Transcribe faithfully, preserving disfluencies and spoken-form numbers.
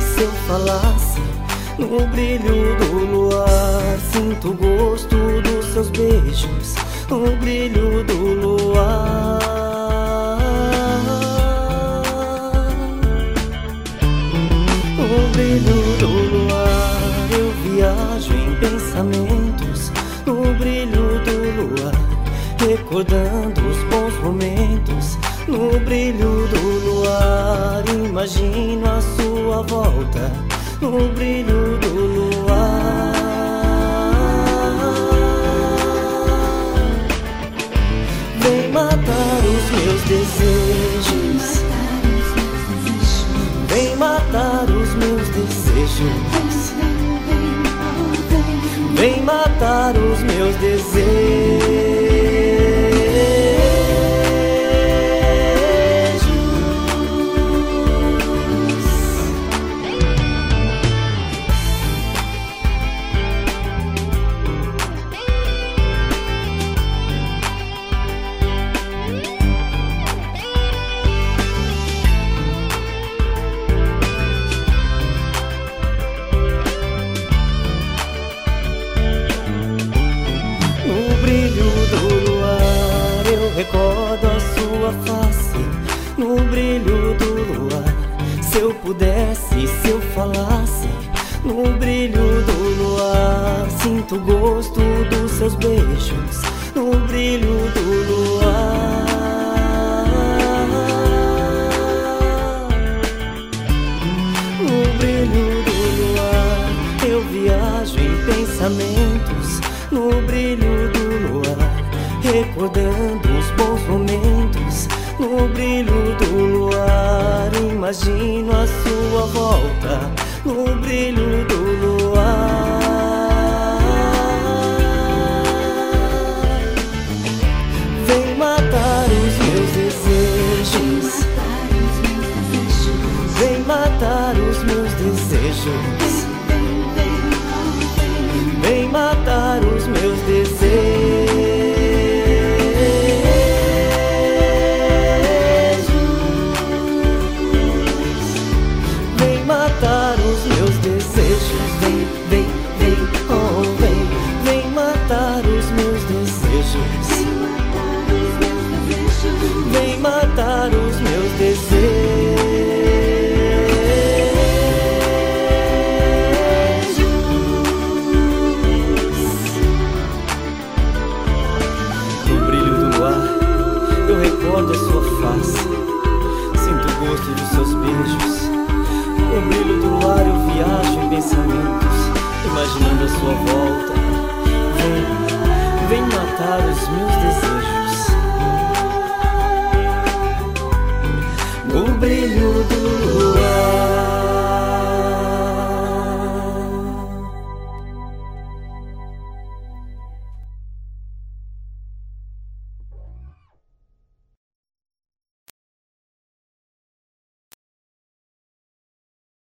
se eu falasse. No brilho do luar, sinto o gosto dos seus beijos. No brilho do luar. No brilho do luar, eu viajo em pensamentos. No brilho do luar, recordando os bons momentos. No brilho do luar, imagino a sua volta. No brilho do luar, vem matar os meus desejos. Vem matar os meus desejos. Vem matar os meus desejos. Recordo a sua face no brilho do luar. Se eu pudesse, se eu falasse. No brilho do luar, sinto o gosto dos seus beijos. No brilho do luar. No brilho do luar, eu viajo em pensamentos. No brilho do luar, recordando os bons momentos. No brilho do luar, imagino a sua volta. No brilho do luar, vem matar os meus desejos. Vem matar os meus desejos. Vem matar os meus desejos. Vem, vem, vem, oh vem, vem matar os meus desejos. Vem matar os meus desejos. No brilho do luar, eu recordo a sua face. Sinto o gosto dos seus beijos. No brilho do luar eu viajo em pensamentos, imaginando a sua volta. Vem, vem matar os meus desejos. No brilho do luar.